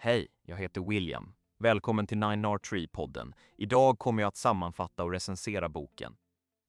Hej, jag heter William. Välkommen till 9R3-podden. Idag kommer jag att sammanfatta och recensera boken.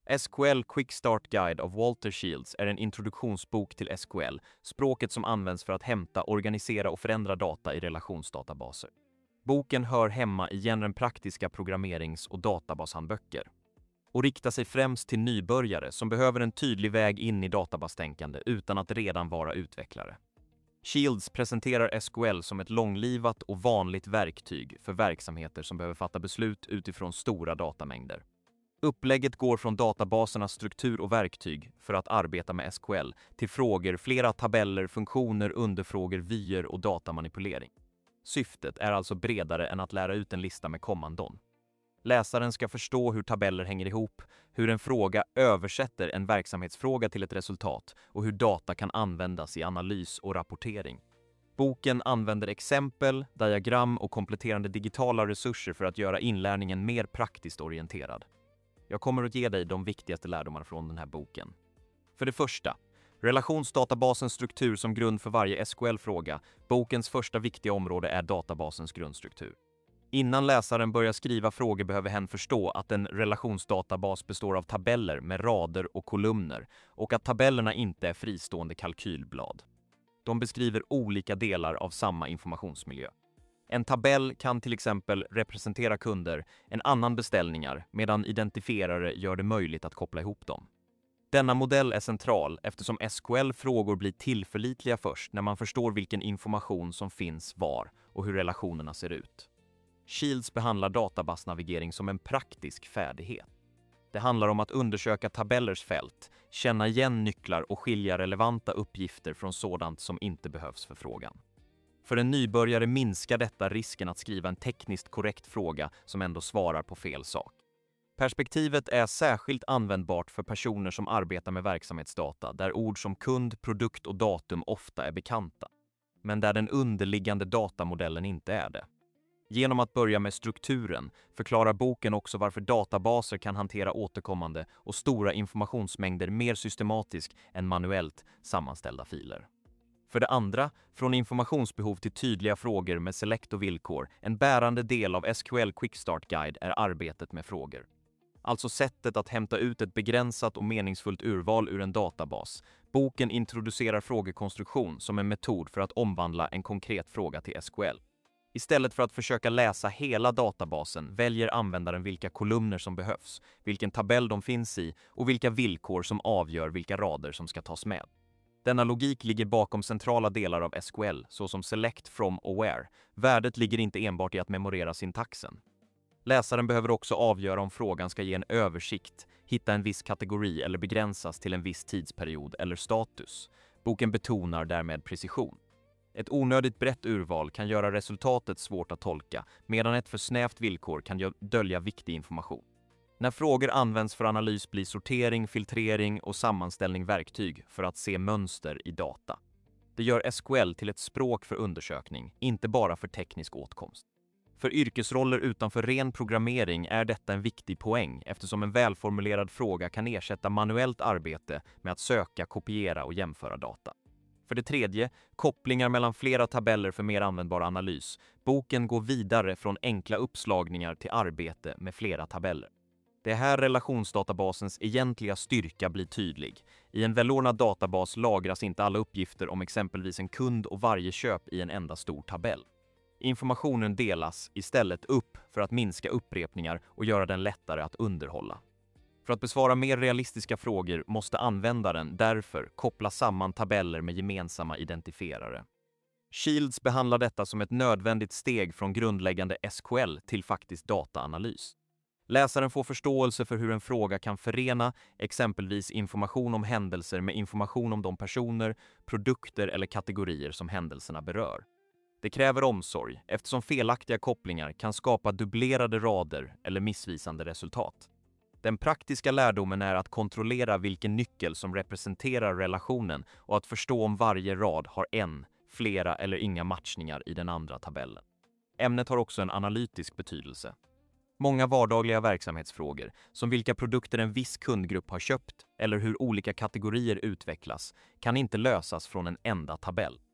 SQL Quick Start Guide av Walter Shields är en introduktionsbok till SQL, språket som används för att hämta, organisera och förändra data i relationsdatabaser. Boken hör hemma i genren praktiska programmerings- och databashandböcker och riktar sig främst till nybörjare som behöver en tydlig väg in i databastänkande utan att redan vara utvecklare. Shields presenterar SQL som ett långlivat och vanligt verktyg för verksamheter som behöver fatta beslut utifrån stora datamängder. Upplägget går från databasernas struktur och verktyg för att arbeta med SQL till frågor, flera tabeller, funktioner, underfrågor, vyer och datamanipulering. Syftet är alltså bredare än att lära ut en lista med kommandon. Läsaren ska förstå hur tabeller hänger ihop, hur en fråga översätter en verksamhetsfråga till ett resultat och hur data kan användas i analys och rapportering. Boken använder exempel, diagram och kompletterande digitala resurser för att göra inlärningen mer praktiskt orienterad. Jag kommer att ge dig de viktigaste lärdomarna från den här boken. För det första, relationsdatabasens struktur som grund för varje SQL-fråga. Bokens första viktiga område är databasens grundstruktur. Innan läsaren börjar skriva frågor behöver hen förstå att en relationsdatabas består av tabeller med rader och kolumner och att tabellerna inte är fristående kalkylblad. De beskriver olika delar av samma informationsmiljö. En tabell kan till exempel representera kunder, en annan beställningar, medan identifierare gör det möjligt att koppla ihop dem. Denna modell är central eftersom SQL-frågor blir tillförlitliga först när man förstår vilken information som finns var och hur relationerna ser ut. Shields behandlar databasnavigering som en praktisk färdighet. Det handlar om att undersöka tabellers fält, känna igen nycklar och skilja relevanta uppgifter från sådant som inte behövs för frågan. För en nybörjare minskar detta risken att skriva en tekniskt korrekt fråga som ändå svarar på fel sak. Perspektivet är särskilt användbart för personer som arbetar med verksamhetsdata där ord som kund, produkt och datum ofta är bekanta, men där den underliggande datamodellen inte är det. Genom att börja med strukturen förklarar boken också varför databaser kan hantera återkommande och stora informationsmängder mer systematiskt än manuellt sammanställda filer. För det andra, från informationsbehov till tydliga frågor med select och villkor, en bärande del av SQL Quick Start Guide är arbetet med frågor. Alltså sättet att hämta ut ett begränsat och meningsfullt urval ur en databas. Boken introducerar frågekonstruktion som en metod för att omvandla en konkret fråga till SQL. Istället för att försöka läsa hela databasen väljer användaren vilka kolumner som behövs, vilken tabell de finns i och vilka villkor som avgör vilka rader som ska tas med. Denna logik ligger bakom centrala delar av SQL, såsom select, from och where. Värdet ligger inte enbart i att memorera syntaxen. Läsaren behöver också avgöra om frågan ska ge en översikt, hitta en viss kategori eller begränsas till en viss tidsperiod eller status. Boken betonar därmed precision. Ett onödigt brett urval kan göra resultatet svårt att tolka, medan ett för snävt villkor kan dölja viktig information. När frågor används för analys blir sortering, filtrering och sammanställning verktyg för att se mönster i data. Det gör SQL till ett språk för undersökning, inte bara för teknisk åtkomst. För yrkesroller utanför ren programmering är detta en viktig poäng eftersom en välformulerad fråga kan ersätta manuellt arbete med att söka, kopiera och jämföra data. För det tredje, kopplingar mellan flera tabeller för mer användbar analys. Boken går vidare från enkla uppslagningar till arbete med flera tabeller. Det är här relationsdatabasens egentliga styrka blir tydlig. I en välordnad databas lagras inte alla uppgifter om exempelvis en kund och varje köp i en enda stor tabell. Informationen delas istället upp för att minska upprepningar och göra den lättare att underhålla. För att besvara mer realistiska frågor måste användaren därför koppla samman tabeller med gemensamma identifierare. Shields behandlar detta som ett nödvändigt steg från grundläggande SQL till faktisk dataanalys. Läsaren får förståelse för hur en fråga kan förena exempelvis information om händelser med information om de personer, produkter eller kategorier som händelserna berör. Det kräver omsorg eftersom felaktiga kopplingar kan skapa dubblerade rader eller missvisande resultat. Den praktiska lärdomen är att kontrollera vilken nyckel som representerar relationen och att förstå om varje rad har en, flera eller inga matchningar i den andra tabellen. Ämnet har också en analytisk betydelse. Många vardagliga verksamhetsfrågor, som vilka produkter en viss kundgrupp har köpt eller hur olika kategorier utvecklas, kan inte lösas från en enda tabell.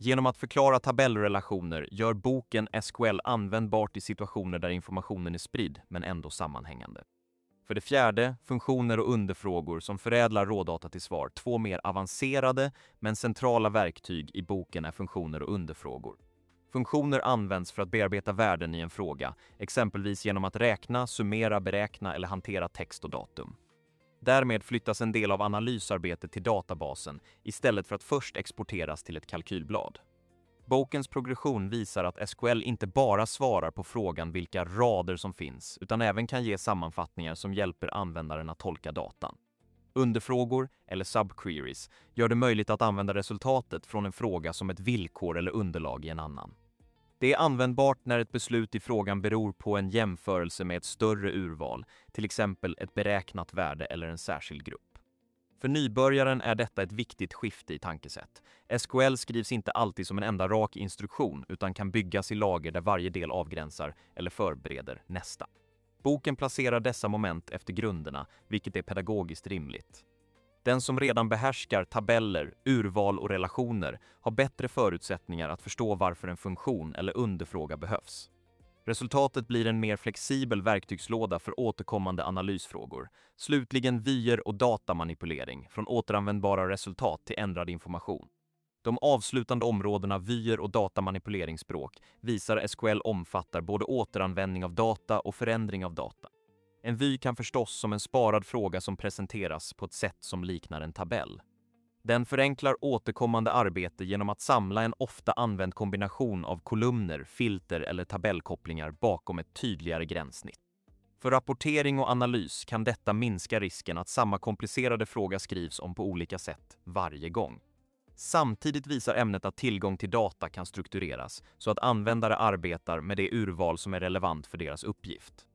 Genom att förklara tabellrelationer gör boken SQL användbart i situationer där informationen är spridd men ändå sammanhängande. För det fjärde, funktioner och underfrågor som förädlar rådata till svar. 2 mer avancerade men centrala verktyg i boken är funktioner och underfrågor. Funktioner används för att bearbeta värden i en fråga, exempelvis genom att räkna, summera, beräkna eller hantera text och datum. Därmed flyttas en del av analysarbetet till databasen istället för att först exporteras till ett kalkylblad. Bokens progression visar att SQL inte bara svarar på frågan vilka rader som finns, utan även kan ge sammanfattningar som hjälper användaren att tolka datan. Underfrågor, eller subqueries, gör det möjligt att använda resultatet från en fråga som ett villkor eller underlag i en annan. Det är användbart när ett beslut i frågan beror på en jämförelse med ett större urval, till exempel ett beräknat värde eller en särskild grupp. För nybörjaren är detta ett viktigt skifte i tankesätt. SQL skrivs inte alltid som en enda rak instruktion utan kan byggas i lager där varje del avgränsar eller förbereder nästa. Boken placerar dessa moment efter grunderna, vilket är pedagogiskt rimligt. Den som redan behärskar tabeller, urval och relationer har bättre förutsättningar att förstå varför en funktion eller underfråga behövs. Resultatet blir en mer flexibel verktygslåda för återkommande analysfrågor. Slutligen vyer och datamanipulering, från återanvändbara resultat till ändrad information. De avslutande områdena vyer och datamanipuleringsspråk visar SQL omfattar både återanvändning av data och förändring av data. En vy kan förstås som en sparad fråga som presenteras på ett sätt som liknar en tabell. Den förenklar återkommande arbete genom att samla en ofta använd kombination av kolumner, filter eller tabellkopplingar bakom ett tydligare gränssnitt. För rapportering och analys kan detta minska risken att samma komplicerade fråga skrivs om på olika sätt varje gång. Samtidigt visar ämnet att tillgång till data kan struktureras så att användare arbetar med det urval som är relevant för deras uppgift.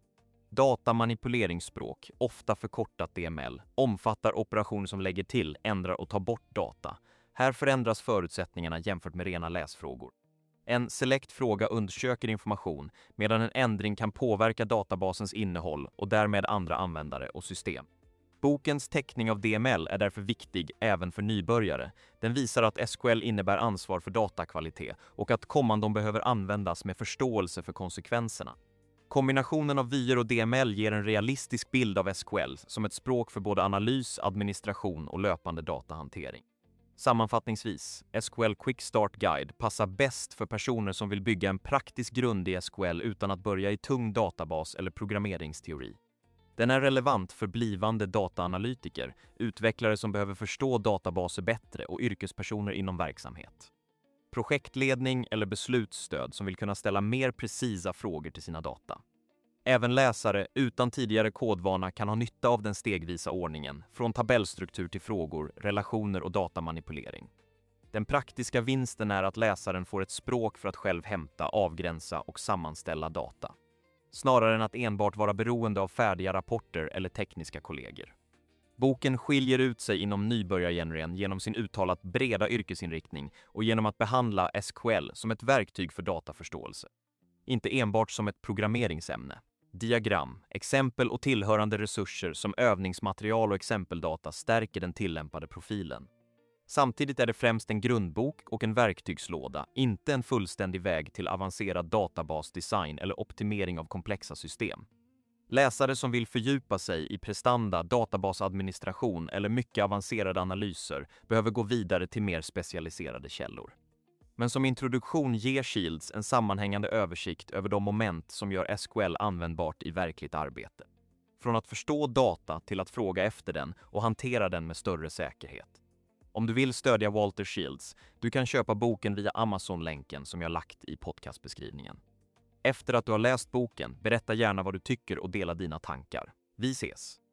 Datamanipuleringsspråk, ofta förkortat DML, omfattar operationer som lägger till, ändrar och tar bort data. Här förändras förutsättningarna jämfört med rena läsfrågor. En select-fråga undersöker information medan en ändring kan påverka databasens innehåll och därmed andra användare och system. Bokens teckning av DML är därför viktig även för nybörjare. Den visar att SQL innebär ansvar för datakvalitet och att kommandon behöver användas med förståelse för konsekvenserna. Kombinationen av vyer och DML ger en realistisk bild av SQL som ett språk för både analys, administration och löpande datahantering. Sammanfattningsvis, SQL Quick Start Guide passar bäst för personer som vill bygga en praktisk grund i SQL utan att börja i tung databas eller programmeringsteori. Den är relevant för blivande dataanalytiker, utvecklare som behöver förstå databaser bättre och yrkespersoner inom verksamhet. Projektledning eller beslutsstöd som vill kunna ställa mer precisa frågor till sina data. Även läsare utan tidigare kodvana kan ha nytta av den stegvisa ordningen, från tabellstruktur till frågor, relationer och datamanipulering. Den praktiska vinsten är att läsaren får ett språk för att själv hämta, avgränsa och sammanställa data, snarare än att enbart vara beroende av färdiga rapporter eller tekniska kollegor. Boken skiljer ut sig inom nybörjargenren genom sin uttalat breda yrkesinriktning och genom att behandla SQL som ett verktyg för dataförståelse. Inte enbart som ett programmeringsämne. Diagram, exempel och tillhörande resurser som övningsmaterial och exempeldata stärker den tillämpade profilen. Samtidigt är det främst en grundbok och en verktygslåda, inte en fullständig väg till avancerad databasdesign eller optimering av komplexa system. Läsare som vill fördjupa sig i prestanda, databasadministration eller mycket avancerade analyser behöver gå vidare till mer specialiserade källor. Men som introduktion ger Shields en sammanhängande översikt över de moment som gör SQL användbart i verkligt arbete. Från att förstå data till att fråga efter den och hantera den med större säkerhet. Om du vill stödja Walter Shields, du kan köpa boken via Amazon-länken som jag lagt i podcastbeskrivningen. Efter att du har läst boken, berätta gärna vad du tycker och dela dina tankar. Vi ses!